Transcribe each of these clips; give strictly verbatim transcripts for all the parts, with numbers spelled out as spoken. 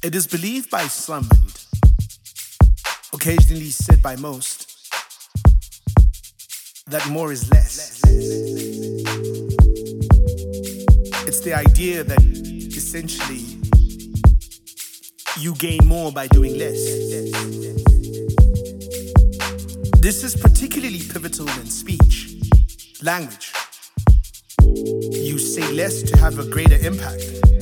It is believed by some and occasionally said by most that more is less. It's the idea that essentially you gain more by doing less. This is particularly pivotal in speech, language. You say less to have a greater impact.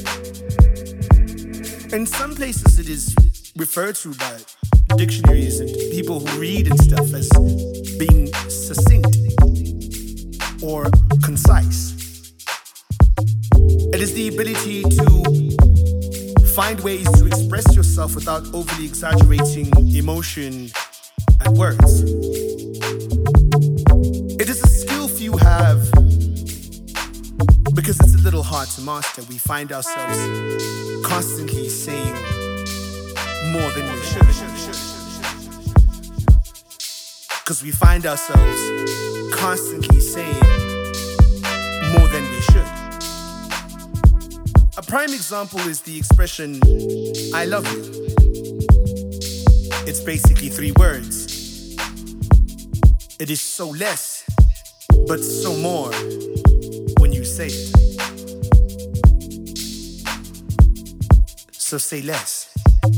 In some places it is referred to by dictionaries and people who read and stuff as being succinct or concise. It is the ability to find ways to express yourself without overly exaggerating emotion and words. It is a skill few have because it's a little hard to master. We find ourselves constantly saying more than we should. Because we find ourselves constantly saying more than we should. A prime example is the expression, I love you. It's basically three words. It is so less, but so more when you say it. So say less.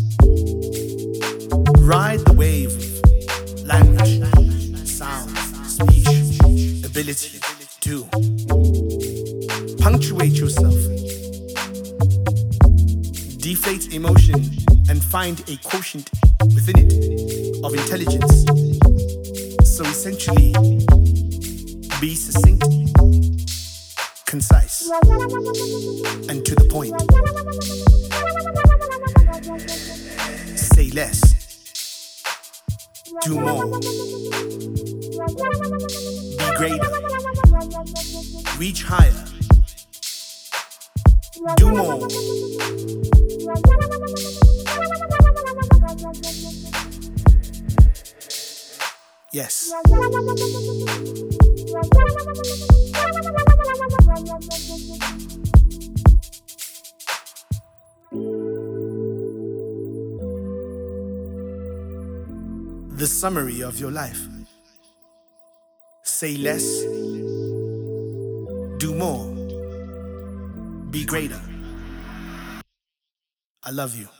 Ride the wave of language, sound, speech, ability, do. Punctuate yourself. Deflate emotion and find a quotient within it of intelligence. So essentially, be succinct, concise, and to the point. Say less. Do more. Be greater. Reach higher. Do more. Yes. The summary of your life. Say less. Do more. Be greater. I love you.